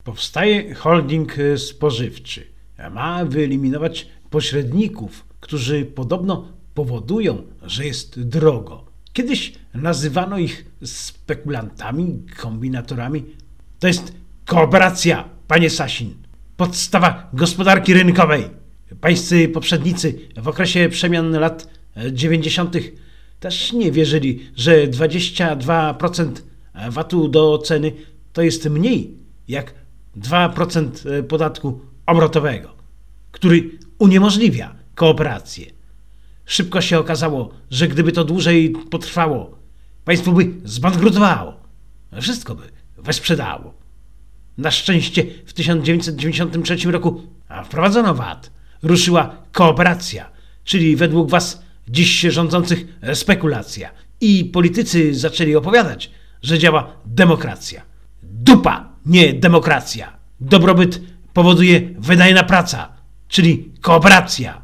Powstaje holding spożywczy. Ma wyeliminować pośredników, którzy podobno powodują, że jest drogo. Kiedyś nazywano ich spekulantami, kombinatorami. To jest kooperacja, panie Sasin. Podstawa gospodarki rynkowej. Pańscy poprzednicy w okresie przemian lat 90. też nie wierzyli, że 22% VAT-u do ceny to jest mniej jak 2% podatku obrotowego, który uniemożliwia kooperację. Szybko się okazało, że gdyby to dłużej potrwało, państwo by zbankrutowało. Wszystko by wysprzedało. Na szczęście w 1993 roku wprowadzono VAT. Ruszyła kooperacja, czyli według was dziś rządzących spekulacja. I politycy zaczęli opowiadać, że działa demokracja. Dupa, nie demokracja. Dobrobyt powoduje wydajna praca, czyli kooperacja.